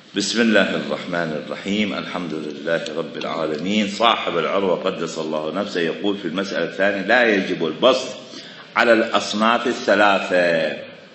بسم الله الرحمن الرحيم. الحمد لله رب العالمين. صاحب العروة قدس الله نفسه يقول في المسألة الثانية: لا يجب البسط على الأصناف الثلاثة،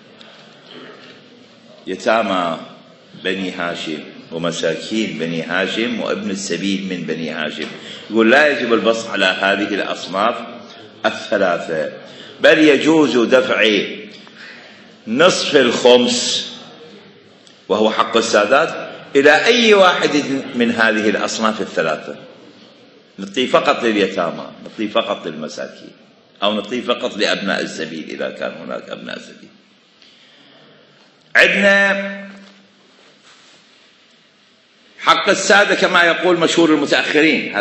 يتامى بني هاشم ومساكين بني هاشم وابن السبيل من بني هاشم. يقول لا يجب البسط على هذه الأصناف الثلاثة، بل يجوز دفع نصف الخمس وهو حق السادات إلى أي واحد من هذه الأصناف الثلاثة. نعطيه فقط لليتامى، نعطيه فقط للمساكين، أو نعطيه فقط لأبناء السبيل إذا كان هناك أبناء سبيل. عندنا حق السادة كما يقول مشهور المتأخرين.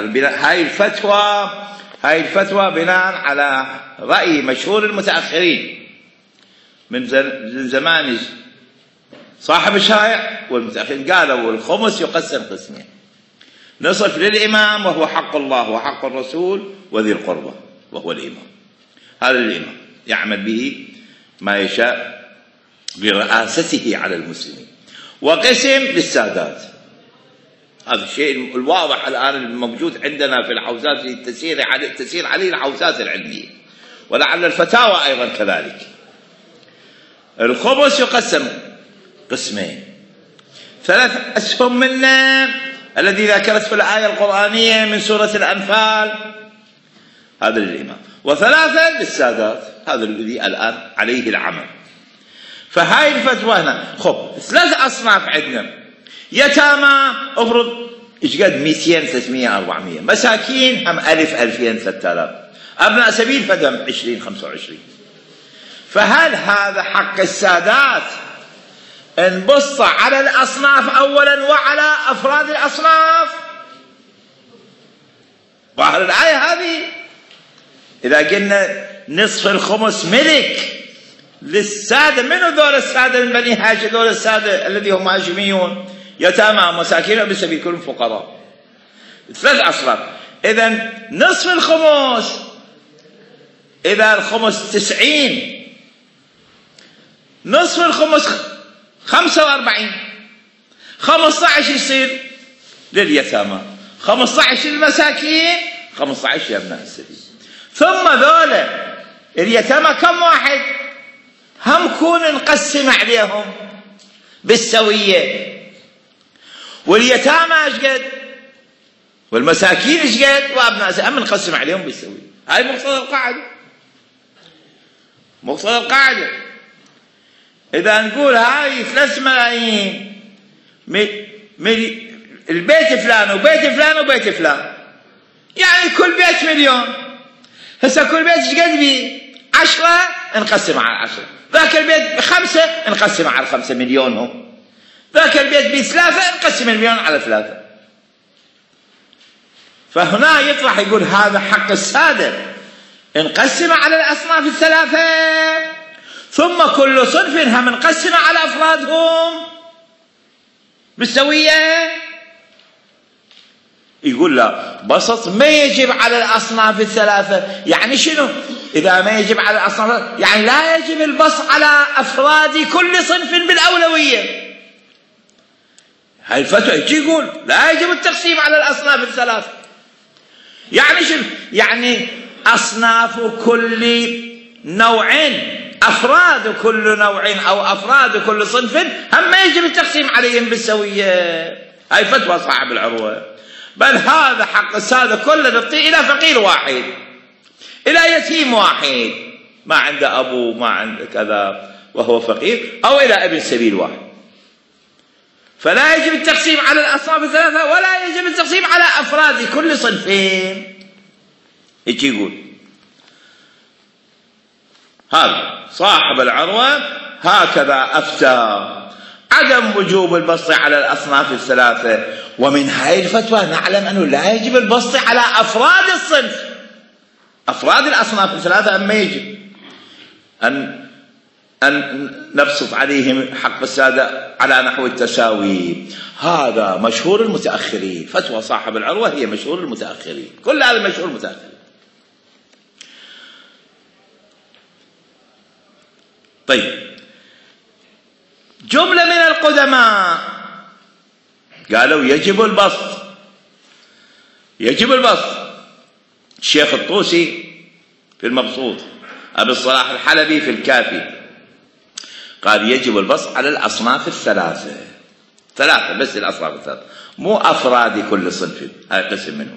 هاي الفتوى بناء على رأي مشهور المتأخرين من زمان صاحب الشرائع والمتأخرين. قالوا الخمس يقسم قسمين: نصف للإمام وهو حق الله وحق الرسول وذي القربى وهو الإمام. هذا الإمام يعمل به ما يشاء برئاسته على المسلمين. وقسم للسادات. هذا الشيء الواضح الآن الموجود عندنا في الحوزات تسير عليه الحوزات العلمية، ولعل الفتاوى أيضا كذلك. الخمس يقسم قسمين: 3 أسهم منه الذي ذكرت في الآية القرآنية من سورة الأنفال، هذا للإمام، و3 للسادات، هذا الذي الآن عليه العمل. فهاي الفتوى هنا 3 أصناف عندنا: يتامى افرض ايش قد 200 300 400، مساكين هم 1000 2000 3000، أبناء سبيل فدم 20 25. فهل هذا حق السادات انبسط على الأصناف أولا وعلى أفراد الأصناف؟ ظاهر الآية هذه إذا قلنا نصف الخمس ملك للسادة. منو ذول السادة من بني هاشم؟ ذول السادة الذي هم هاشميون، يتامى ومساكين وابن السبيل كلهم فقراء. 3 أصناف. إذن نصف الخمس، إذا الخمس 90، نصف الخمس 45، 15 يصير لليتامى، 15 للمساكين، 15 لأبناء السبيل. ثم ذولا اليتامى كم واحد؟ هم كون نقسم عليهم بالسوية. واليتامى ايش قد؟ والمساكين ايش قد؟ وابناء السبيل هم نقسم عليهم بالسوية. هاي مقتضى القاعدة. مقتضى القاعدة. إذا نقول هاي 3 ملايين البيت فلان وبيت فلان وبيت فلان، يعني كل بيت مليون. هسه كل بيت ايش قد بيه؟ 10 نقسم على 10، ذاك البيت 5 نقسم على 5 مليونهم، ذاك البيت بيه 3 نقسم المليون على 3. فهنا يطلع يقول هذا حق السادة، نقسم على الأصناف الثلاثة، ثم كل صنف هم نقسم على أفرادهم بالسوية. يقول لا، بسط ما يجب على الأصناف الثلاثة. يعني شنو إذا ما يجب على الأصناف؟ يعني لا يجب البسط على أفراد كل صنف بالأولوية. هاي الفتوى يقول لا يجب التقسيم على الأصناف الثلاثة. يعني شنو؟ يعني أصناف كل نوع، أفراد كل نوع أو أفراد كل صنف هم ما يجب التقسيم عليهم بالسوية. هاي فتوى صاحب العروة. بل هذا حق السادة كله نعطيه إلى فقير واحد، إلى يتيم واحد ما عنده أبو ما عنده كذا وهو فقير، أو إلى ابن سبيل واحد. فلا يجب التقسيم على الأصناف الثلاثة، ولا يجب التقسيم على أفراد كل صنفين. هيك يقول هذا صاحب العروة، هكذا أفتى عدم وجوب البسط على الأصناف الثلاثة. ومن هاي الفتوى نعلم أنه لا يجب البسط على أفراد الصنف، أفراد الأصناف الثلاثة. أما يجب أن نبسط عليهم حق السادة على نحو التساوي. هذا مشهور المتأخرين. فتوى صاحب العروة هي مشهور المتأخرين، كل هذا مشهور المتأخرين. طيب، جملة من القدماء قالوا يجب البسط، يجب البسط. الشيخ الطوسي في المبسوط، أبي الصلاح الحلبي في الكافي، قال يجب البسط على الأصناف الثلاثة، ثلاثة بس الأصناف الثلاثة، مو أفراد كل صنف، هاي قسم منهم.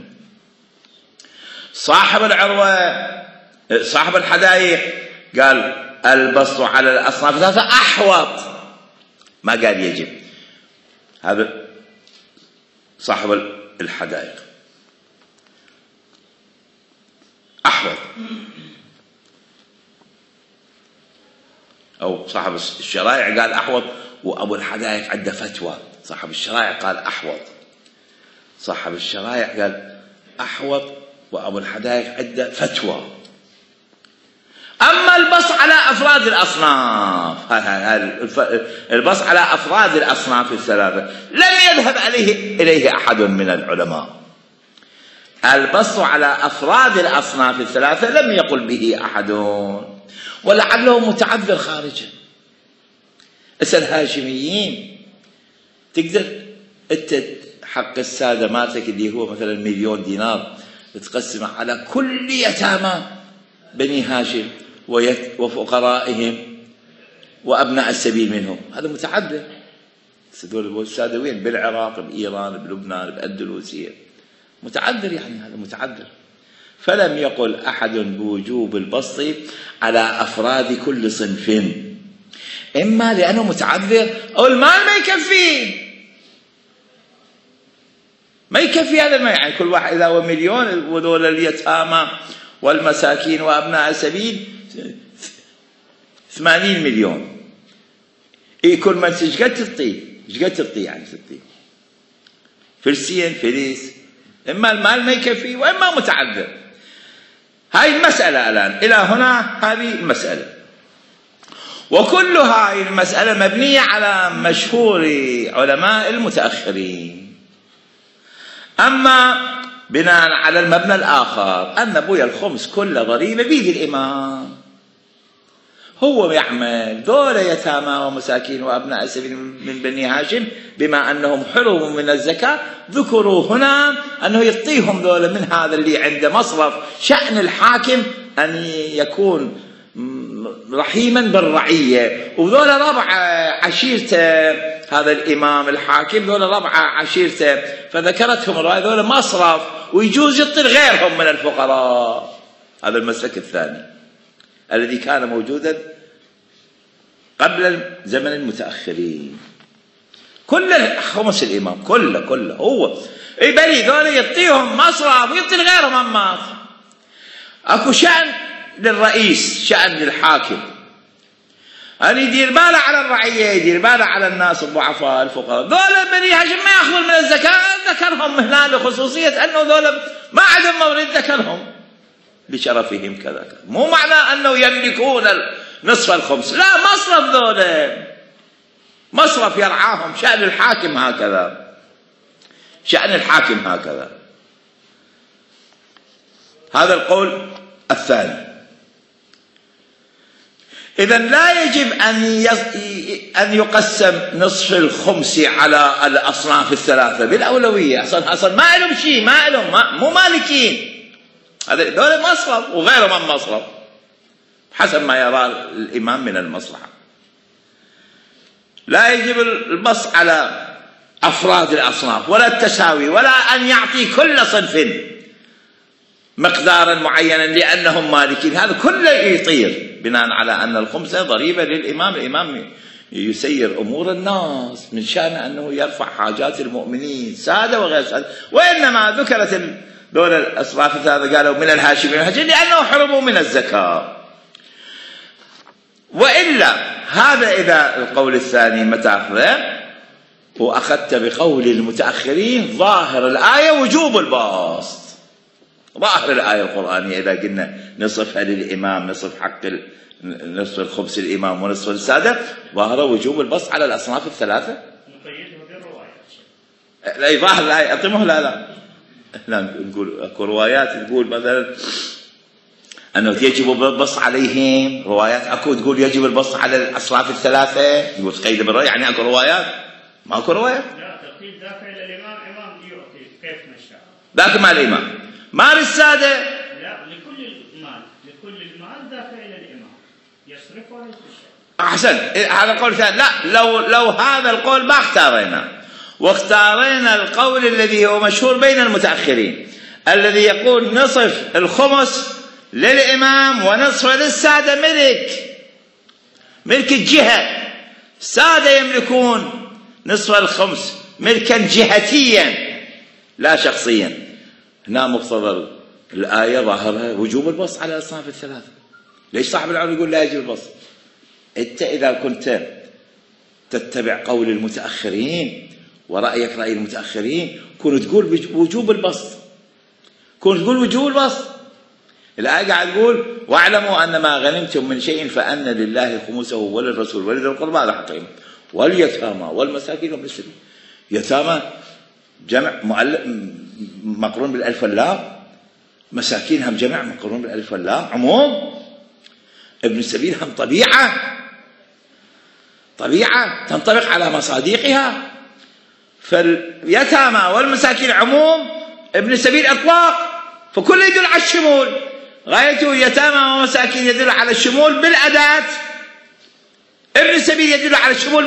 صاحب العروة صاحب الحدائق قال البسط على الأصناف الثلاثة أحوط، ما قال يجب. هذا صاحب الحدائق أحوط، أو صاحب الشرائع قال أحوط، وأبو الحدائق عنده فتوى. صاحب الشرائع قال أحوط، صاحب الشرائع قال أحوط، وأبو الحدائق عنده فتوى. أما البسط على أفراد الأصناف، البسط على أفراد الأصناف الثلاثة لم يذهب إليه أحد من العلماء. البسط على أفراد الأصناف الثلاثة لم يقل به أحد، ولعله متعذر خارجا. اسأل الهاشميين، تقدر أنت حق السادة مالتك اللي هو مثلا 1,000,000 دينار تقسمه على كل يتامى بني هاشم وفقرائهم وأبناء السبيل منهم؟ هذا متعذر. هذول السادة وين؟ بالعراق، بإيران، بلبنان، بأندلسية، متعذر يعني، هذا متعذر. فلم يقل أحد بوجوب البسط على أفراد كل صنف، إما لأنه متعذر أو المال ما يكفي، ما يكفي هذا المال. يعني كل واحد إذا هو 1,000,000 وذول اليتامى والمساكين وأبناء السبيل 80 مليون، كل من ايش قد تعطيه؟ ايش قد تعطيه؟ يعني تعطيه فلسين فليس، إما المال ما يكفي وإما متعذر. هاي المسألة الآن إلى هنا، هذه المسألة، وكل هاي المسألة مبنية على مشهور علماء المتأخرين. أما بناء على المبنى الآخر أن بويا الخمس كل ضريبة بيد الإمام، هو يعمل دول يتامى ومساكين وأبناء السبيل من بني هاشم، بما أنهم حرموا من الزكاة ذكروا هنا أنه يعطيهم دول من هذا اللي عنده مصرف. شأن الحاكم أن يكون رحيما بالرعية، وذول ربع عشيرته، هذا الإمام الحاكم ذول ربع عشيرته، فذكرتهم الرواية ذول مصرف، ويجوز يعطي غيرهم من الفقراء. هذا المسلك الثاني الذي كان موجودا قبل زمن المتأخرين. كل خمس الإمام كله هو يبلي ذول يعطيهم مصرف ويعطي غيرهم. أما أكو شأن للرئيس، شأن للحاكم، أن يدير باله على الرعية، يدير باله على الناس الضعفاء الفقراء. ذول بني هاشم ما يأخذون من الزكاة، ذكرهم هنا لخصوصية أنه ذول ما عندهم مورد، ذكرهم لشرفهم كذا. مو معنى أنه يملكون نصف الخمس، لا، مصرف ذول، مصرف يرعاهم. شأن الحاكم هكذا، شأن الحاكم هكذا. هذا القول الثاني. إذن لا يجب أن يقسم نصف الخمس على الأصناف الثلاثة بالأولوية. أصلا ما لهم شيء، ما لهم، مو مالكين، هذا دول مصرف وغيرهم مصرف حسب ما يرى الإمام من المصلحة. لا يجب البسط على أفراد الأصناف ولا التساوي، ولا أن يعطي كل صنف مقدارا معينا لأنهم مالكين، هذا كله يطير بناء على أن الخمسة ضريبة للإمام. الإمام يسير أمور الناس، من شأن أنه يرفع حاجات المؤمنين سادة وغير سادة. وإنما ذكرت دول الأصناف الثلاثة قالوا من الهاشمين لأنه حرموا من الزكاة. وإلا هذا إذا القول الثاني متى أخذه وأخذت بقول المتأخرين ظاهر الآية وجوب البسط، ظاهر الآية القرآنية إذا قلنا نصفها للإمام، نصف حق نصف الخمس الإمام ونصف السادة، ظاهر وجوب البسط على الأصناف الثلاثة. لا، ظاهر الآية أطمه. لا نقول أكو روايات تقول مثلا أنه يجب البسط عليهم، روايات أكو تقول يجب البسط على الأصناف الثلاثة، يقول قيد بالرأي، يعني أكو روايات، ما أكو روايات. يعطي دافع للإمام، إمام يعطي كيف ما شاء، لكن مع الإمام. مال السادة لا، لكل المال دافع إلى الإمام يصرفه ولا يتشاء. أحسن، هذا القول الثاني. لا، لو هذا القول ما اختارينا، واختارينا القول الذي هو مشهور بين المتأخرين، الذي يقول نصف الخمس للإمام ونصف للسادة، ملك الجهة. السادة يملكون نصف الخمس ملكا جهتيا لا شخصيا. هنا مقتضى الآية ظاهرها وجوب البسط على الأصناف الثلاثة. ليش صاحب العلم يقول لا يجب البسط؟ أنت إذا كنت تتبع قول المتأخرين ورأيك رأي المتأخرين كنت تقول وجوب البسط، الآية قاعد تقول واعلموا أن ما غنمتم من شيء فأن لله خمسه وللرسول ولذي القربى هذا حقهم واليتامى والمساكين وابن السبيل. يتامى جمع مقرون بالألف واللام، مساكين هم جمع مقرون بالألف واللام عموم، ابن السبيل هم طبيعة تنطبق على مصادقها. فاليتامى والمساكين عموم، ابن السبيل إطلاق، فكل يدل على الشمول. غايته يتامى ومساكين يدل على الشمول بالأداة، ابن السبيل يدل على الشمول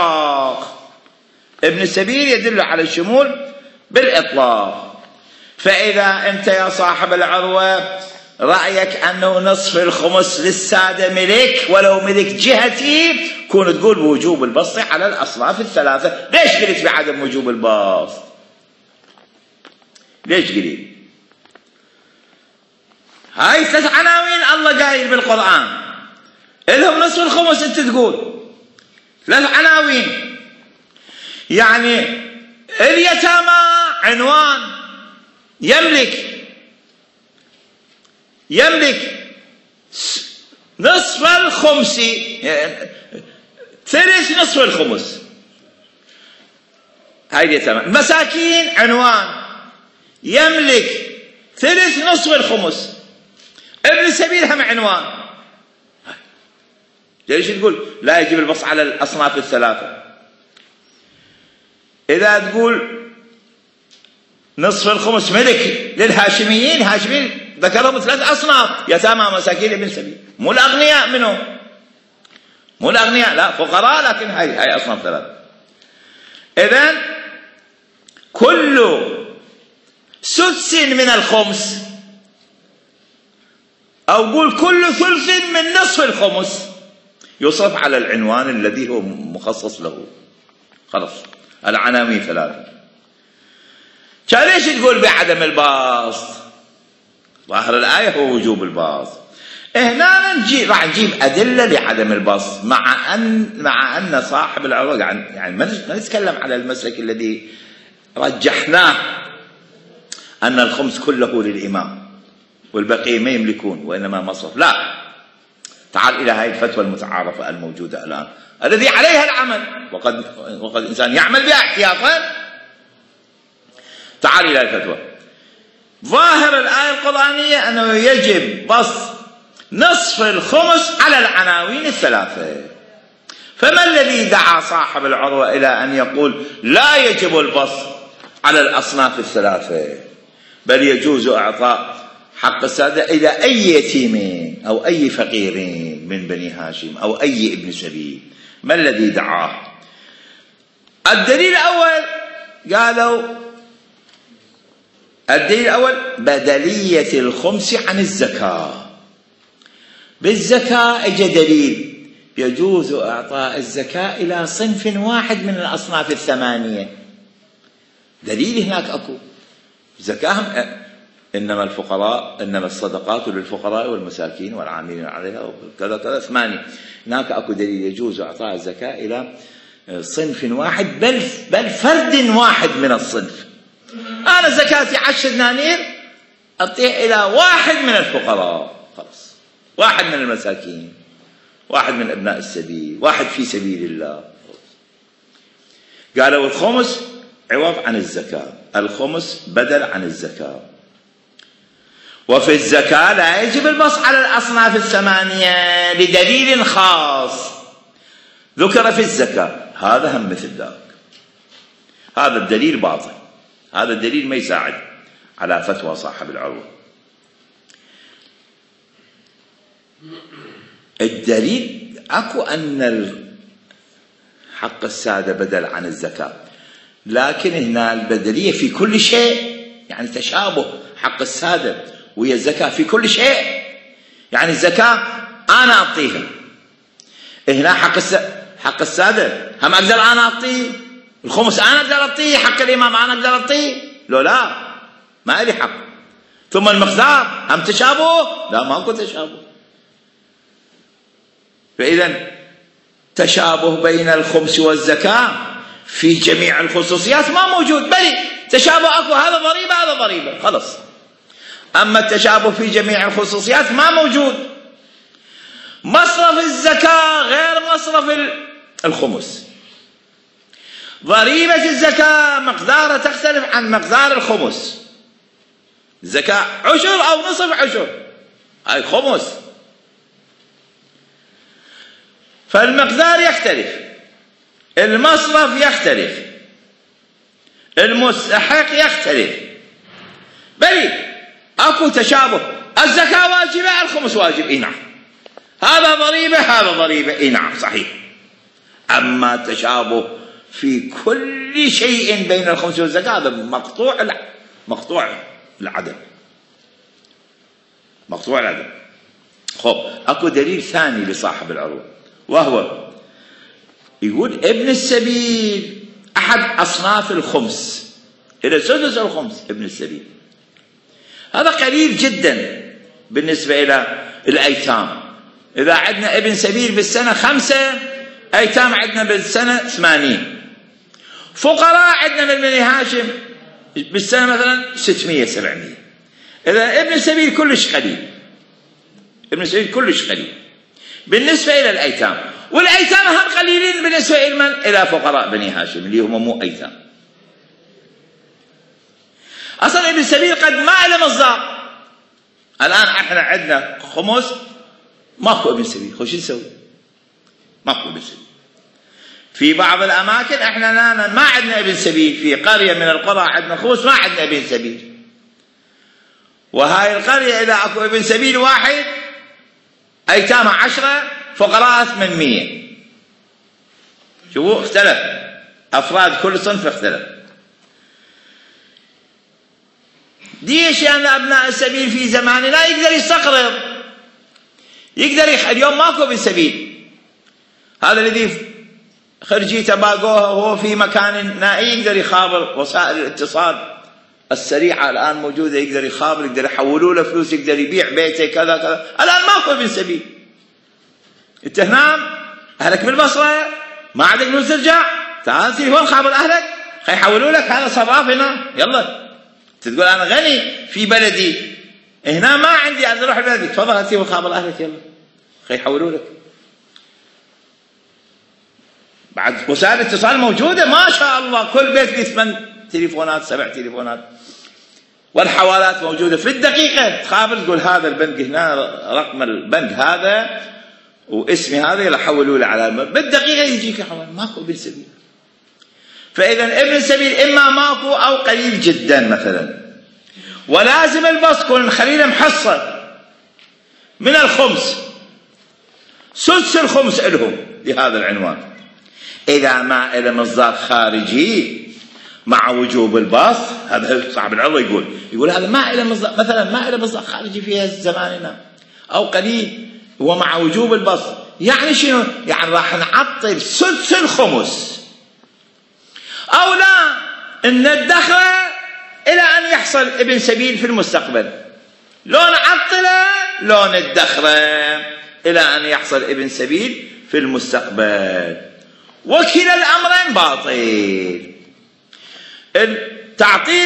بالإطلاق. فإذا أنت يا صاحب العروة رأيك أنه نصف الخمس للسادة ملك ولو ملك جهتي، كون تقول بوجوب البسط على الأصناف الثلاثة. ليش قلت بعدم وجوب البسط؟ ليش قلت؟ هاي 3 عناوين الله قايل بالقرآن إلهم نصف الخمس، أنت تقول 3 عناوين. يعني اليتامى عنوان يملك نصف الخمس، ثلث نصف الخمس، هاي اليتامى. المساكين عنوان يملك ثلث نصف الخمس، ابن السبيل هم عنوان. ليش تقول لا يجب البسط على الأصناف الثلاثة؟ إذا تقول نصف الخمس ملك للهاشميين، هاشميين ذكرهم 3 أصناف، يتامى مساكين ابن سبيل، مو الأغنياء منهم، مو الأغنياء، لا فقراء، لكن هاي أصناف 3. إذن كل سدس من الخمس، أو قول كل ثلث من نصف الخمس يصرف على العنوان الذي هو مخصص له. خلاص العناوين 3. كان ليش تقول بعدم البسط؟ ظاهر الآية هو وجوب البسط. هنا راح نجيب أدلة لعدم البسط، مع أن صاحب العروة يعني ما نتكلم على المسلك الذي رجحناه أن الخمس كله للإمام والبقية ما يملكون وإنما مصرف. لا، تعال إلى هذه الفتوى المتعارفة الموجودة الآن الذي عليها العمل، وقد الإنسان يعمل بها احتياطا. تعال إلى الفتوى. ظاهر الآية القرآنية أنه يجب بسط نصف الخمس على العناوين الثلاثة. فما الذي دعا صاحب العروة إلى أن يقول لا يجب البسط على الأصناف الثلاثة، بل يجوز إعطاء حق السادة إلى أي يتيم أو أي فقير من بني هاشم أو أي ابن سبيل؟ ما الذي دعاه؟ الدليل الأول قالوا بدلية الخمس عن الزكاة. بالزكاة اجى دليل يجوز إعطاء الزكاة إلى صنف واحد من الأصناف الثمانية. دليل هناك أكو زكاة، إنما الصدقات للفقراء والمساكين والعاملين عليها وكذا كذا 8. هناك أكو دليل يجوز إعطاء الزكاة إلى صنف واحد، بل فرد واحد من الصنف. أنا زكاتي 10 دنانير أعطيه إلى واحد من الفقراء، خلاص، واحد من المساكين، واحد من أبناء السبيل، واحد في سبيل الله. قالوا الخمس عوض عن الزكاة، الخمس بدل عن الزكاة. وفي الزكاة لا يجب البسط على الأصناف الثمانية لدليل خاص ذكر في الزكاة، هذا هم مثل ذاك. هذا الدليل باطل، هذا الدليل ما يساعد على فتوى صاحب العروة. الدليل اكو ان حق السادة بدل عن الزكاة، لكن هنا البدلية في كل شيء، يعني تشابه حق السادة ويا الزكاة في كل شيء. يعني الزكاة أنا أعطيها، هنا حق السادة هم أقدر أنا أعطيه، الخمس أنا أقدر أعطيه، حق الإمام أنا أقدر أعطيه، لا ما لي حق. ثم المقدار هم تشابه، لا ماكو تشابه. فإذا تشابه بين الخمس والزكاة في جميع الخصوصيات ما موجود، بل تشابه اكو، هذا ضريبة هذا ضريبة خلص. اما التشابه في جميع الخصوصيات ما موجود. مصرف الزكاة غير مصرف الخمس. ضريبة الزكاة مقدارها تختلف عن مقدار الخمس. الزكاة عشر او نصف عشر، هاي خمس، فالمقدار يختلف، المصرف يختلف، المستحق يختلف، بل اكو تشابه. الزكاة واجبة، الخمس واجب، اي نعم. هذا ضريبة هذا ضريبة، اي نعم صحيح. اما تشابه في كل شيء بين الخمس والزكاة هذا مقطوع العدم، مقطوع العدم. خب اكو دليل ثاني لصاحب العروة، وهو يقول ابن السبيل أحد أصناف الخمس، إلى سدس الخمس ابن السبيل، هذا قليل جدا بالنسبة إلى الأيتام. إذا عندنا ابن سبيل بالسنة 5، أيتام عندنا بالسنة 80، فقراء عندنا من بني هاشم بالسنة مثلا 600 700. إذا ابن السبيل كلش قليل، ابن السبيل كلش قليل بالنسبة إلى الأيتام. والأيتام هم قليلين بالنسبة إلى من؟ إلى فقراء بني هاشم اللي هم مو أيتام. أصلا ابن السبيل قد ما له مصداق. الآن احنا عندنا خمس، ماكو ابن سبيل، خو شو نسوي؟ ماكو ابن سبيل. في بعض الأماكن احنا ما عندنا ابن سبيل، في قرية من القرى عندنا خمس ما عندنا ابن سبيل، وهاي القرية إذا اكو ابن سبيل واحد أيتام 10، فقراء 800. شوفوا اختلف، أفراد كل صنف اختلف. ليش؟ لأن أبناء السبيل في زماننا يقدر يستقرض، يقدر اليوم ماكو بالسبيل. هذا الذي خرجيته باقوها وهو في مكان نائي يقدر يخابر، وسائل الاتصال السريعة الآن موجودة، يقدر يخابر، يقدر يحولوا له فلوس، يقدر يبيع بيته كذا كذا. الآن ماكو بالسبيل. انت هنا اهلك بالبصره ما عندك فلوس ترجع، تعال تليفون خابر اهلك يحولوا لك، هذا صراف هنا، يلا تقول انا غني في بلدي، هنا ما عندي عايز اروح بلدي، تفضل تليفون خابر اهلك يلا يحولوا لك. بعد وسائل الاتصال موجوده ما شاء الله، كل بيت فيه 8 تليفونات 7 تليفونات، والحوالات موجوده في الدقيقه، تخابر تقول هذا البنك هنا، رقم البنك هذا واسمي هذا، يلا حولوا له على بالدقيقه يجيك حوالي. ماكو ابن سبيل. فاذا ابن السبيل اما ماكو او قليل جدا مثلا. ولازم البسط كون خلينا محصل من الخمس، سدس الخمس لهم بهذا العنوان. اذا ما له مصدر خارجي مع وجوب البسط، هذا صاحب العروة يقول هذا ما له مصدر، مثلا ما له مصدر خارجي في زماننا او قليل ومع وجوب البسط، يعني شنو؟ يعني راح نعطل سدس الخمس، او لا ندخره الى ان يحصل ابن سبيل في المستقبل. لو نعطله لو ندخره الى ان يحصل ابن سبيل في المستقبل، وكلا الامرين باطل. تعطيل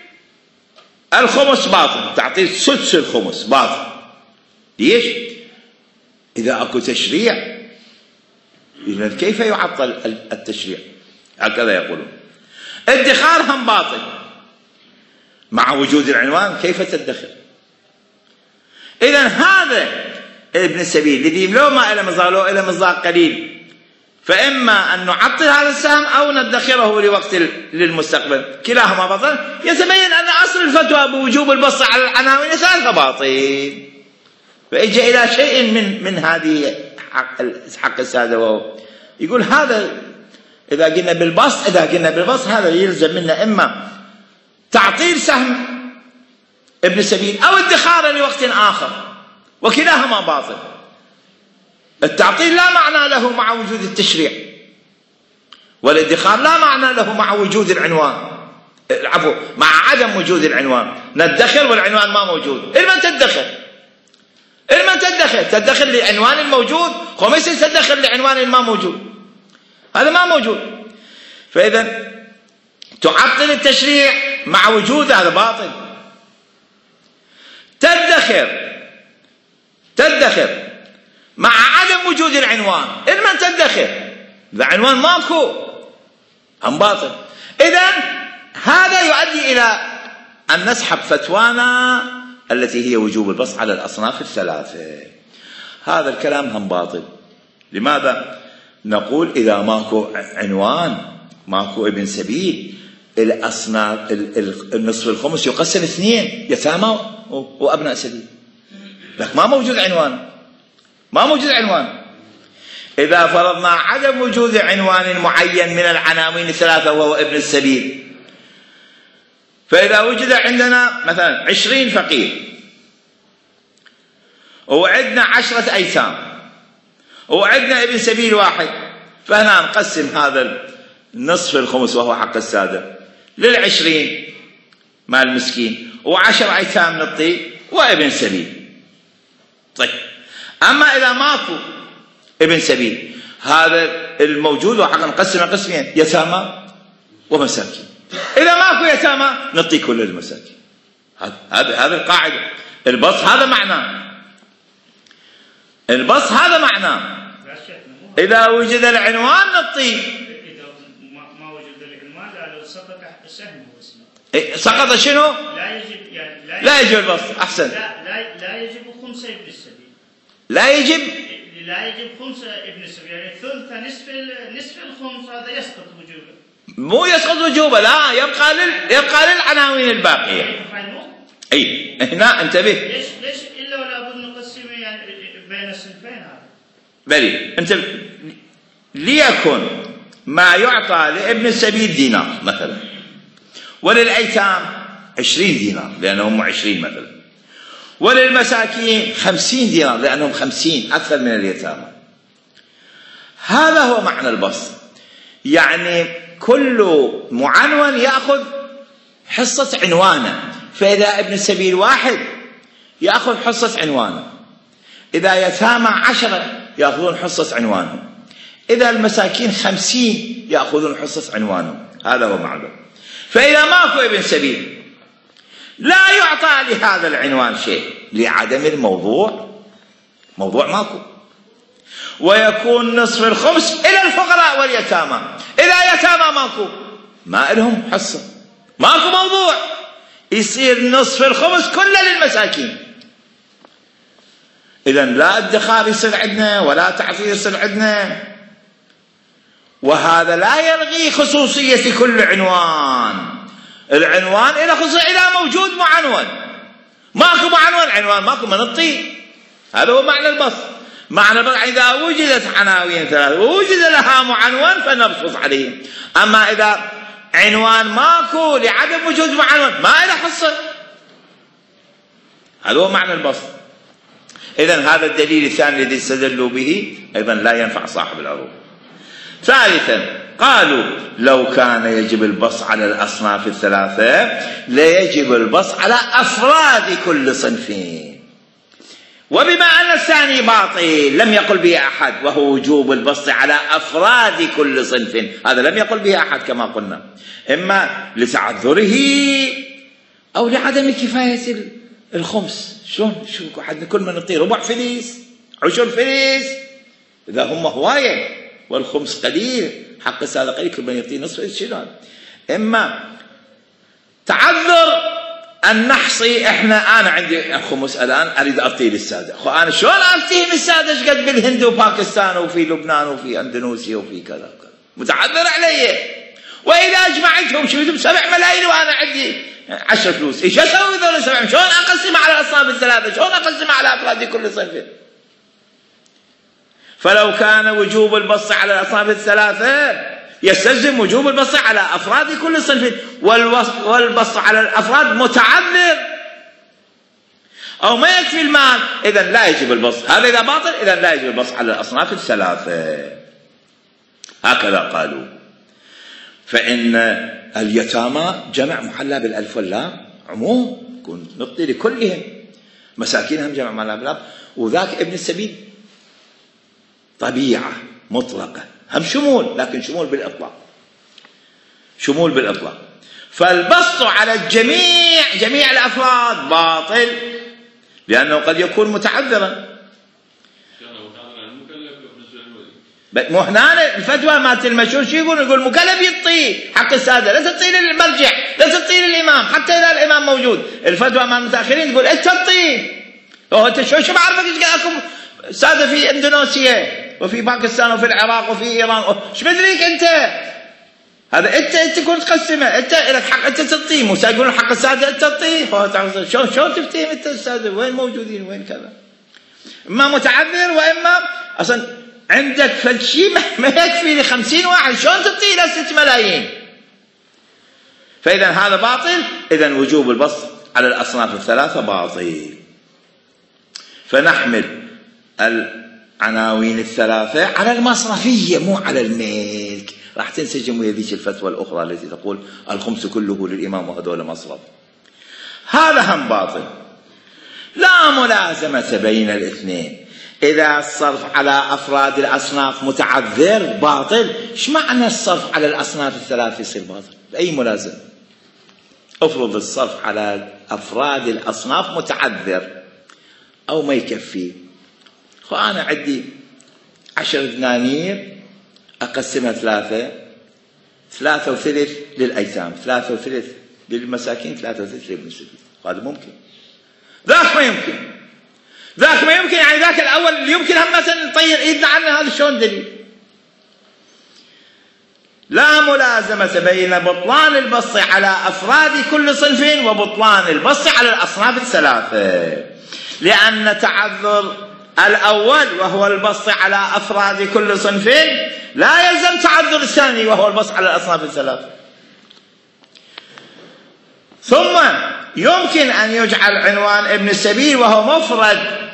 الخمس باطل، تعطيل سدس الخمس باطل. ليش؟ إذا أكو تشريع، إذن كيف يعطل التشريع؟ هكذا يقولون. ادخار هم باطل، مع وجود العنوان كيف تدخر؟ إذن هذا ابن السبيل الذي لو ما إلى مصداق، لو إلى مصداق قليل فإما أن نعطل هذا السهم أو ندخره لوقت للمستقبل، كلاهما باطل. يتبين أن أصل الفتوى بوجوب البسط على العناوين الثلاثة باطل، فإجى إلى شيء من هذه حق السادة، وهو يقول هذا إذا قلنا بالبسط هذا يلزم منا إما تعطيل سهم ابن السبيل أو ادخاره لوقت آخر، وكلاهما باطل. التعطيل لا معنى له مع وجود التشريع، والادخار لا معنى له مع وجود العنوان، العفو مع عدم وجود العنوان. ندخر والعنوان ما موجود. إلمن تدخر لعنوان الموجود، خميس تدخر لعنوان ما موجود، هذا ما موجود. فإذا تعطل التشريع مع وجود هذا باطل. تدخر مع عدم وجود العنوان. إلمن تدخر إذا عنوان ماكو هم باطل. إذن هذا يؤدي إلى أن نسحب فتوانا التي هي وجوب البسط على الأصناف الثلاثة. هذا الكلام هم باطل. لماذا؟ نقول إذا ماكو عنوان، ماكو ابن سبيل، الأصناف النصف الخمس يقسم اثنين، يتامى وأبناء سبيل، لكن ما موجود عنوان. إذا فرضنا عدم وجود عنوان معين من العناوين الثلاثة وهو ابن السبيل، فإذا وجد عندنا مثلا 20 فقير وعندنا 10 أيتام وعندنا ابن سبيل واحد، فهنا نقسم هذا النصف الخمس وهو حق السادة لل20 مال المسكين، و10 أيتام نعطيه وابن سبيل. طيب، أما إذا ماكو ابن سبيل، هذا الموجود وحق نقسم قسمين، يتامى ومساكين. إذا ماكو يتامى نعطي كل المساكين. هذا القاعدة. البسط هذا معناه. إذا وجد العنوان نعطيه. إذا ما وجد العنوان لو سقط السهم سقط شنو؟ لا يجب البسط. أحسن. لا يجب خمسة ابن السبيل. لا يجب خمسة ابن السبيل، يعني ثلث نصف الخمس هذا يسقط وجوبه. مو يسقط وجوبه، لا، يبقى للعناوين الباقية. أي هنا انتبه. ليش إلا ولا بد نقسم يعني بين الصنفين هذا؟ بلي أنت ليكن ما يعطى لابن السبيل دينار مثلا، وللأيتام 20 دينار لأنهم 20 مثلا، وللمساكين 50 دينار لأنهم 50 أكثر من اليتامى. هذا هو معنى البسط. يعني كل معنون يأخذ حصة عنوانه، فإذا ابن السبيل واحد يأخذ حصة عنوانه، إذا يتامى 10 يأخذون حصة عنوانه، إذا المساكين 50 يأخذون حصة عنوانه. هذا هو معنى. فإذا ماكو ابن سبيل لا يعطى لهذا العنوان شيء لعدم الموضوع، موضوع ماكو، ويكون نصف الخمس إلى الفقراء واليتامى. إذا يتامى ماكو، ما لهم حصة، ماكو موضوع، يصير نصف الخمس كله للمساكين. إذن لا ادخار يصير عندنا ولا تعطيل يصير عندنا. وهذا لا يلغي خصوصية كل عنوان. العنوان إلى خصوصية إذا موجود معنون، ماكو معنون عنوان ماكو منطي. هذا هو معنى البسط. معنى البسط إذا وجدت عناوين ثلاثة ووجد لها معنون فنبسط عليهم. أما إذا عنوان ماكو لعدم وجود معنون ما له حصة. هذا هو معنى البسط. إذن هذا الدليل الثاني الذي استدلوا به أيضا لا ينفع صاحب العروض. ثالثا قالوا لو كان يجب البسط على الأصناف الثلاثة ليجب البسط على أفراد كل صنف. وبما أن الثاني باطل لم يقل به أحد وهو وجوب البسط على أفراد كل صنف، هذا لم يقل به أحد كما قلنا، إما لتعذره أو لعدم كفاية الخمس. شلون كل ما نعطيه ربع فليس 10 فليس إذا هم هواية، والخمس قليل، حق السادة قليل، كل من يعطيه نصف شلون. إما تعذر أن نحصي أنا عندي خمس الآن أريد أعطيه للسادة. أنا شلون أعطيهم السادة ايش قد بالهند وباكستان وفي لبنان وفي أندونيسيا وفي كذا وكذا، متعذر علي. وإذا أجمعتهم شفتم 7 ملايين وأنا عندي 10 فلوس، إيش أسوي ذول 7؟ شلون أقسم على الأصناف الثلاثة؟ شلون أقسم على أفراد كل صنف؟ فلو كان وجوب البسط على الأصناف الثلاثة يستلزم وجوب البسط على أفراد كل صنف، والبسط على الأفراد متعذر أو ما يكفي المال، إذن لا يجب البسط. هذا إذا باطل إذن لا يجب البسط على الأصناف الثلاثة. هكذا قالوا. فإن اليتامى جمع محلى بالألف واللام عموم، كنت نعطي لكلهم، مساكينهم جمع محلى بالألف، وذاك ابن السبيل طبيعة مطلقة، هم شمول لكن شمول بالإطلاق، شمول بالإطلاق. فالبسط على الجميع جميع الأفراد باطل، لأنه قد يكون متعذرا. مو هنا الفتوى مالت المشهور شو يقول مكلف يعطيه حق السادة، لا تعطيه للمرجع، لا تعطيه للإمام، حتى إذا الإمام موجود. الفتوى مال المتأخرين تقول أنت تعطيه. أنت شو بعرفك إيش قاعد أكون سادة في إندونيسيا وفي باكستان وفي العراق وفي إيران، شو بدريك أنت؟ هذا أنت كنت تقسمه، أنت لك حق أنت تعطيه. موسى يقولون حق السادة أنت تعطيه، شلون تفتهم أنت السادة وين موجودين وين كذا؟ إما متعذر وإما أصلا عندك فالشيء ما يكفي ل50 واحد، شلون تعطيه إلى 6 ملايين؟ فإذا هذا باطل. إذا وجوب البسط على الأصناف الثلاثة باطل. فنحمل العناوين الثلاثة على المصرفية مو على الملك. راح تنسجم ويا ذيك الفتوى الأخرى التي تقول الخمس كله للإمام وهذول مصرف. هذا هم باطل، لا ملازمة بين الاثنين. إذا الصرف على أفراد الأصناف متعذر باطل، إيش معنى الصرف على الأصناف الثلاثة يصير باطل؟ بأي ملازمة؟ افرض الصرف على أفراد الأصناف متعذر أو ما يكفي. أنا عندي 10 دنانير أقسمها 3 و3 للأيتام، 3 و3 للمساكين، 3 و3 لابن السبيل. هذا ممكن. ذاك ما يمكن يعني ذاك الأول اللي يمكن هم مثلا نطير إيدنا عنه، هذا شلون دليل؟ لا ملازمة بين بطلان البسط على أفراد كل صنف وبطلان البسط على الأصناف الثلاثة، لأن تعذر الأول وهو البسط على أفراد كل صنف لا يلزم تعذر الثاني وهو البسط على الأصناف الثلاثة. ثم يمكن أن يجعل عنوان ابن السبيل وهو مفرد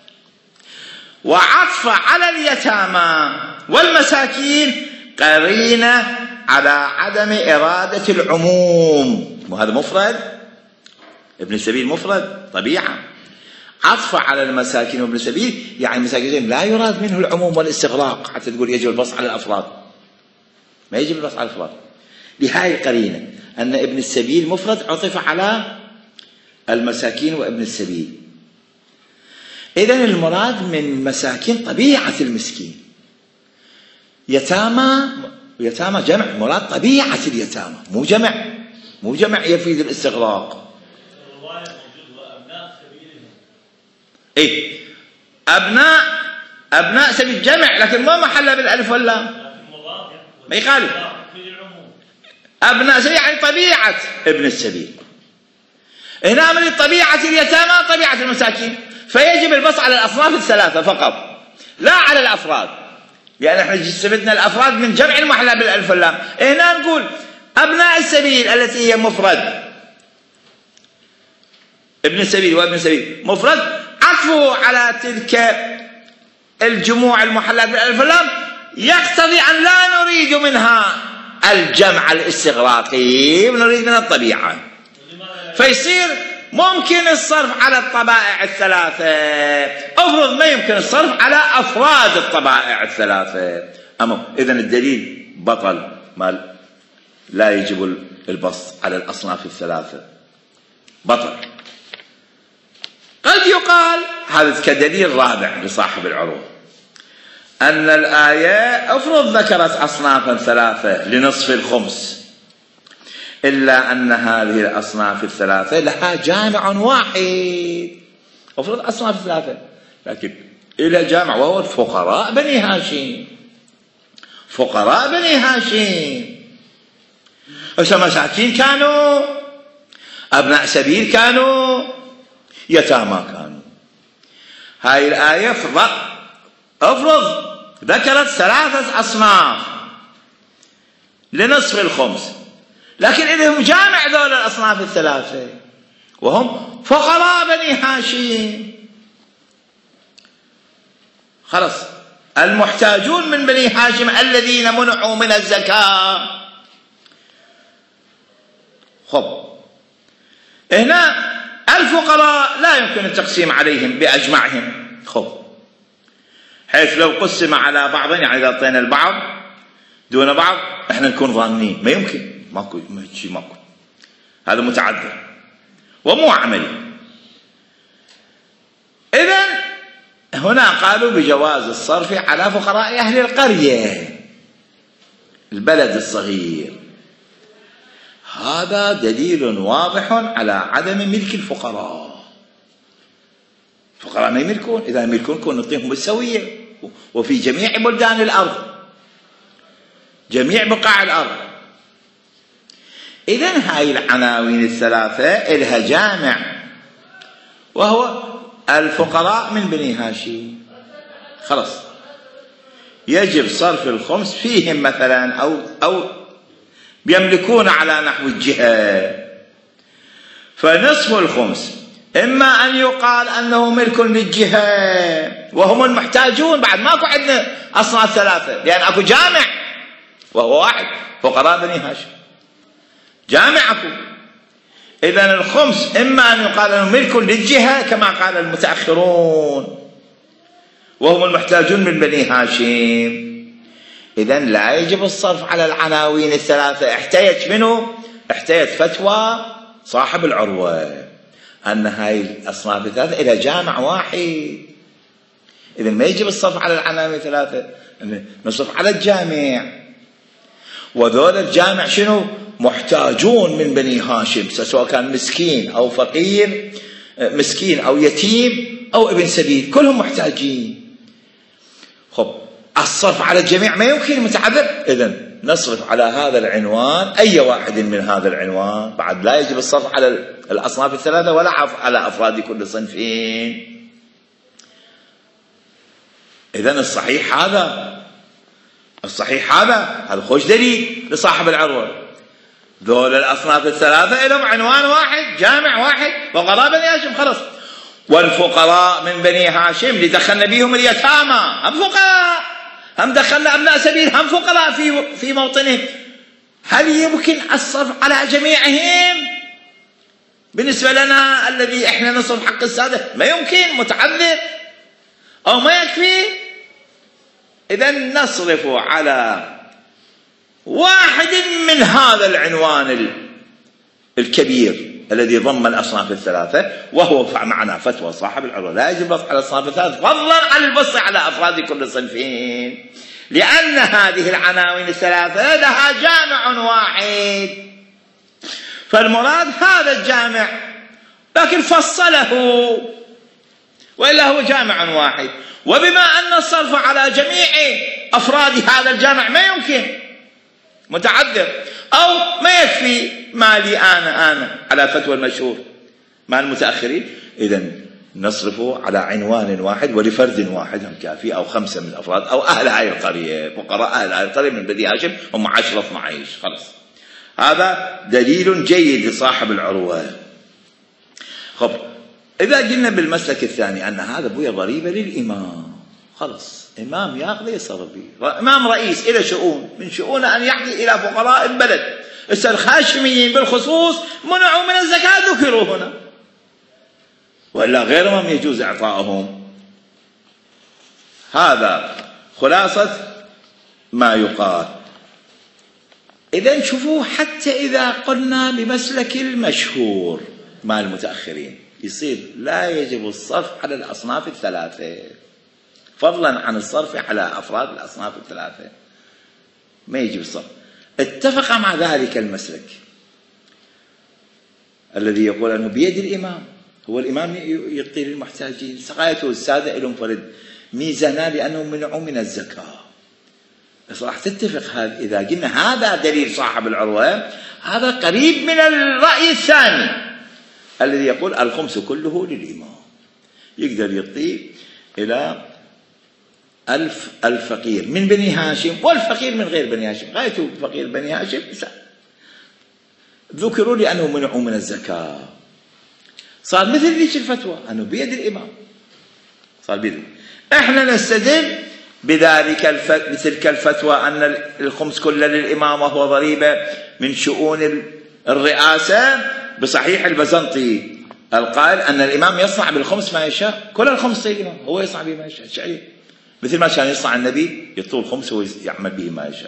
وعطف على اليتامى والمساكين قرينة على عدم إرادة العموم. وهذا مفرد، ابن السبيل مفرد طبيعة، عطف على المساكين وابن السبيل يعني المساكين لا يراد منه العموم والاستغراق حتى تقول يجب البسط على الأفراد، ما يجب البسط على الأفراد. لهذه القرينة أن ابن السبيل مفرد عطف على المساكين وابن السبيل. إذن المراد من مساكين طبيعة المسكين، يتامى جمع، مراد طبيعة اليتامى، مو جمع يفيد الاستغراق. إيه أبناء سبيل جمع لكن ما محل بالألف واللام، ما يخالف. أبناء سبيل يعني طبيعة ابن السبيل. هنا من طبيعة اليتامى طبيعة المساكين، فيجب البسط على الأصناف الثلاثة فقط لا على الأفراد، لأن احنا استفدنا الأفراد من جمع المحلى بالألف واللام. هنا نقول أبناء السبيل التي هي مفرد، ابن السبيل وابن السبيل مفرد، عطفه على تلك الجموع المحلى بالألف واللام يقتضي أن لا نريد منها الجمع الاستغراقي ونريد منها الطبيعة، فيصير ممكن الصرف على الطبائع الثلاثة. أفرض ما يمكن الصرف على أفراد الطبائع الثلاثة، أما إذن الدليل بطل، ما لا يجب البسط على الأصناف الثلاثة، بطل. قد يقال هذا كدليل رابع لصاحب العروض أن الآية أفرض ذكرت أصنافا ثلاثة لنصف الخمس، إلا أن هذه الأصناف الثلاثة لها جامع واحد. أفرض أصناف ثلاثة لكن إلى جامع وهو فقراء بني هاشم. فقراء بني هاشم مساكين كانوا، أبناء سبيل كانوا، يتامى كانوا. هاي الآية افرض ذكرت 3 أصناف لنصف الخمس، لكن إليهم جامع ذول الأصناف الثلاثة وهم فقراء بني هاشم. خلص المحتاجون من بني هاشم الذين منعوا من الزكاة. خب هنا الفقراء لا يمكن التقسيم عليهم بأجمعهم. خب حيث لو قسم على بعض يعني إذا أعطينا البعض دون بعض احنا نكون ظانين، ما يمكن، ماكو شيء، ماكو، هذا متعذر ومو عملي. إذن هنا قالوا بجواز الصرف على فقراء أهل القرية البلد الصغير. هذا دليل واضح على عدم ملك الفقراء. الفقراء ما يملكون، إذا يملكون كون نعطيهم بالسوية وفي جميع بلدان الأرض، جميع بقاع الأرض. إذن هاي العناوين الثلاثة إلها جامع وهو الفقراء من بني هاشم. خلاص يجب صرف الخمس فيهم مثلا أو يملكون على نحو الجهة. فنصف الخمس إما أن يقال أنه ملك للجهة وهم المحتاجون، بعد ماكو عندنا أصناف ثلاثة لأن أكو جامع وهو واحد، فقراء بني هاشم جامع أكو. إذن الخمس إما أن يقال أنه ملك للجهة كما قال المتأخرون وهم المحتاجون من بني هاشم. إذن لا يجب الصرف على العناوين الثلاثة. احتيت منه؟ احتيت فتوى صاحب العروة أن هاي الأصناف الثلاثة إلى جامع واحد. إذن ما يجب الصرف على العناوين الثلاثة، نصرف على الجامع. وذول الجامع شنو؟ محتاجون من بني هاشم، سواء كان مسكين أو فقير، مسكين أو يتيم أو ابن سبيل، كلهم محتاجين. خب الصرف على الجميع ما يمكن، متعذر. إذن نصرف على هذا العنوان أي واحد من هذا العنوان. بعد لا يجب الصرف على الأصناف الثلاثة ولا على أفراد كل صنفين. إذن الصحيح هذا خوش دليل لصاحب العروة. ذول الأصناف الثلاثة لهم عنوان واحد، جامع واحد، فقراء بني هاشم. خلص والفقراء من بني هاشم اللي دخلنا بهم اليتامى هم فقراء، هم دخلنا أبناء سبيل هم فقراء في موطنهم. هل يمكن الصرف على جميعهم بالنسبة لنا الذي احنا نصرف حق السادة؟ ما يمكن، متعذر أو ما يكفي. إذن نصرف على واحد من هذا العنوان الكبير الذي ضم الأصناف الثلاثة، وهو معنا فتوى صاحب العروة لا يجب البسط على الأصناف الثلاثة فضلا عن البسط على أفراد كل صنفين، لأن هذه العناوين الثلاثة لها جامع واحد. فالمراد هذا الجامع، لكن فصله وإلا هو جامع واحد. وبما أن الصرف على جميع أفراد هذا الجامع ما يمكن، متعذر أو ما يكفي مالي أنا على فتوى المشهور مع المتأخرين. إذن نصرفه على عنوان واحد ولفرد واحد هم كافي، أو 5 من الأفراد أو أهل هاي القرية، فقراء أهل هاي القرية من بني هاشم هم 10 12. خلاص هذا دليل جيد لصاحب العروة. خب إذا قلنا بالمسلك الثاني أن هذا بويا ضريبة للإمام، خلص إمام ياخذ يصرف به، إمام رئيس إلى شؤون من شؤونه أن يحضي إلى فقراء البلد. الخاشميين بالخصوص منعوا من الزكاة ذكروا هنا، وإلا غيرهم يجوز إعطائهم. هذا خلاصة ما يقال. إذن شوفوا، حتى إذا قلنا بمسلك المشهور مع المتأخرين يصير لا يجب الصرف على الأصناف الثلاثة فضلا عن الصرف على أفراد الأصناف الثلاثة، ما يجب الصرف. اتفق مع ذلك المسلك الذي يقول أنه بيد الإمام، هو الإمام يعطي للمحتاجين، سقايته السادة لهم فرد ميزانا لأنهم منعوا من الزكاة. راح تتفق هذا إذا قلنا هذا دليل صاحب العروة، هذا قريب من الرأي الثاني الذي يقول الخمس كله للإمام، يقدر يعطيه إلى 1000 الفقير من بني هاشم والفقير من غير بني هاشم، غايته فقير بني هاشم ذكروا لأنهم منعوا من الزكاة. صار مثل ذيك الفتوى أنه بيد الإمام، صار بيد. احنا نستدل بتلك الفتوى أن الخمس كله للإمام وهو ضريبة من شؤون الرئاسة بصحيح البزنطي القائل أن الإمام يصنع بالخمس ما يشاء، كل الخمس الإمام هو يصنع به ما يشاء، شعري مثل ما كان يصنع النبي يطول الخمس ويعمل به ما يشاء.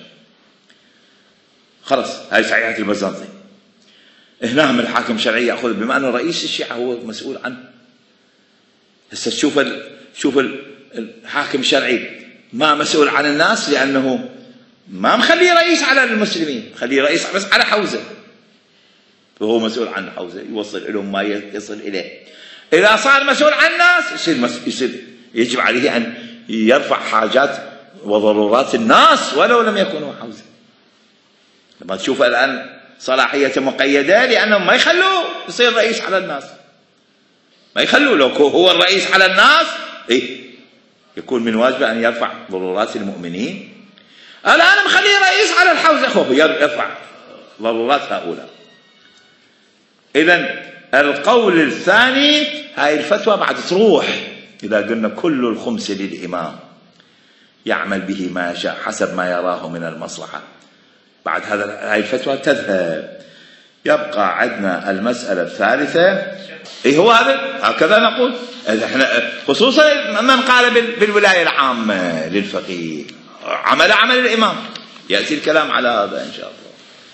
خلص هاي صحيحة البزنطي. هنا من الحاكم الشرعي يأخذ بما أن رئيس الشيعة هو مسؤول عنه. هسه شوف الحاكم الشرعي ما مسؤول عن الناس لأنه ما مخليه رئيس على المسلمين، خليه رئيس بس على حوزة، فهو مسؤول عن حوزة يوصل لهم ما يصل إليه. إذا صار مسؤول عن الناس يصير يجب عليه أن يرفع حاجات وضرورات الناس ولو لم يكونوا حوزة. لما تشوف الآن صلاحية مقيدة لأنهم ما يخلوه يصير رئيس على الناس، ما يخلوه. لو هو الرئيس على الناس يكون من واجبه أن يرفع ضرورات المؤمنين. الآن مخليه رئيس على الحوزة، هو يرفع ضرورات هؤلاء. إذن القول الثاني هاي الفتوى بعد تروح إذا قلنا كل الخمس للإمام يعمل به ما يشاء حسب ما يراه من المصلحة، بعد هاي الفتوى تذهب. يبقى عندنا المسألة الثالثة، هو هكذا نقول احنا خصوصا من قال بالولاية العامة للفقيه عمل الإمام، يأتي الكلام على هذا إن شاء الله.